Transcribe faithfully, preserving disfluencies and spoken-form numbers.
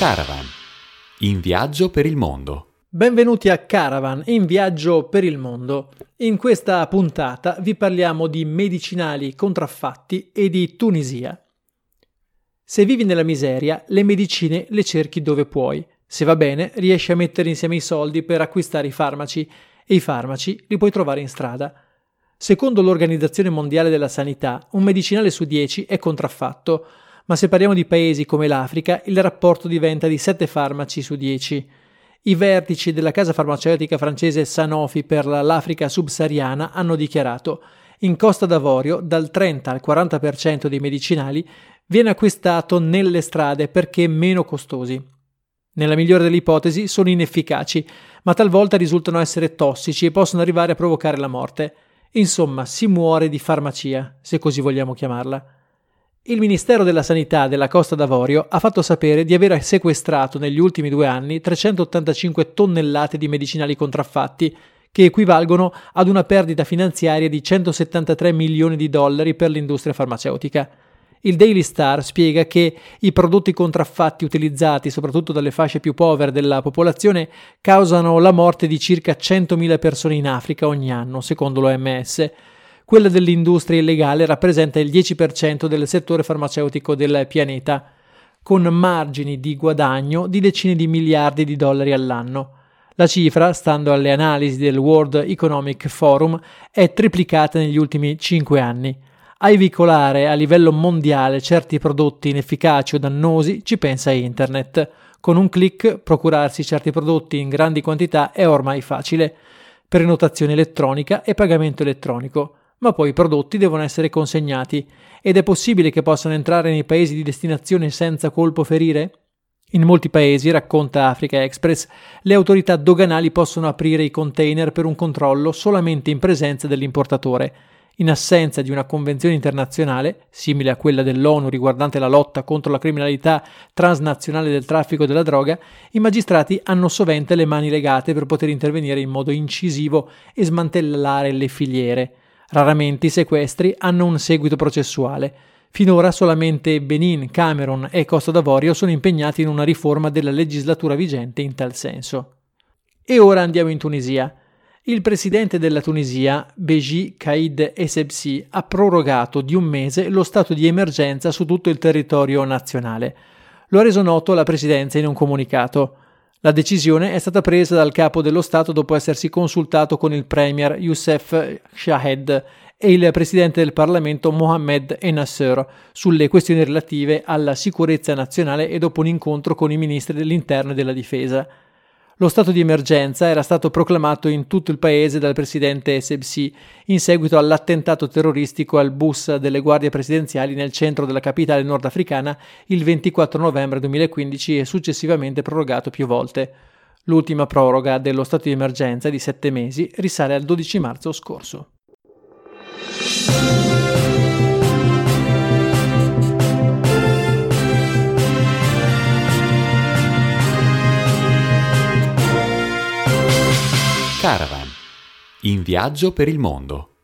Caravan, in viaggio per il mondo. Benvenuti a Caravan, in viaggio per il mondo. In questa puntata vi parliamo di medicinali contraffatti e di Tunisia. Se vivi nella miseria, le medicine le cerchi dove puoi. Se va bene, riesci a mettere insieme i soldi per acquistare i farmaci e i farmaci li puoi trovare in strada. Secondo l'Organizzazione Mondiale della Sanità, un medicinale su dieci è contraffatto, ma se parliamo di paesi come l'Africa, il rapporto diventa di sette farmaci su dieci. I vertici della casa farmaceutica francese Sanofi per l'Africa subsahariana hanno dichiarato: in Costa d'Avorio dal trenta al quaranta per cento dei medicinali viene acquistato nelle strade perché meno costosi. Nella migliore delle ipotesi sono inefficaci, ma talvolta risultano essere tossici e possono arrivare a provocare la morte. Insomma, si muore di farmacia, se così vogliamo chiamarla. Il Ministero della Sanità della Costa d'Avorio ha fatto sapere di aver sequestrato negli ultimi due anni trecentottantacinque tonnellate di medicinali contraffatti, che equivalgono ad una perdita finanziaria di centosettantatré milioni di dollari per l'industria farmaceutica. Il Daily Star spiega che i prodotti contraffatti utilizzati soprattutto dalle fasce più povere della popolazione causano la morte di circa centomila persone in Africa ogni anno, secondo l'O M S. Quella dell'industria illegale rappresenta il dieci per cento del settore farmaceutico del pianeta, con margini di guadagno di decine di miliardi di dollari all'anno. La cifra, stando alle analisi del World Economic Forum, è triplicata negli ultimi cinque anni. A veicolare a livello mondiale certi prodotti inefficaci o dannosi ci pensa Internet. Con un click procurarsi certi prodotti in grandi quantità è ormai facile. Prenotazione elettronica e pagamento elettronico. Ma poi i prodotti devono essere consegnati ed è possibile che possano entrare nei paesi di destinazione senza colpo ferire? In molti paesi, racconta Africa Express, le autorità doganali possono aprire i container per un controllo solamente in presenza dell'importatore. In assenza di una convenzione internazionale, simile a quella dell'ONU riguardante la lotta contro la criminalità transnazionale del traffico della droga, i magistrati hanno sovente le mani legate per poter intervenire in modo incisivo e smantellare le filiere. Raramente i sequestri hanno un seguito processuale. Finora solamente Benin, Camerun e Costa d'Avorio sono impegnati in una riforma della legislatura vigente in tal senso. E ora andiamo in Tunisia. Il presidente della Tunisia, Beji Caid Essebsi, ha prorogato di un mese lo stato di emergenza su tutto il territorio nazionale. Lo ha reso noto la presidenza in un comunicato. La decisione è stata presa dal capo dello Stato dopo essersi consultato con il premier Youssef Chahed e il presidente del Parlamento Mohamed Ennaceur sulle questioni relative alla sicurezza nazionale e dopo un incontro con i ministri dell'interno e della difesa. Lo stato di emergenza era stato proclamato in tutto il paese dal presidente Essebsi in seguito all'attentato terroristico al bus delle guardie presidenziali nel centro della capitale nordafricana il ventiquattro novembre duemilaquindici e successivamente prorogato più volte. L'ultima proroga dello stato di emergenza di sette mesi risale al dodici marzo scorso. Caravan, in viaggio per il mondo.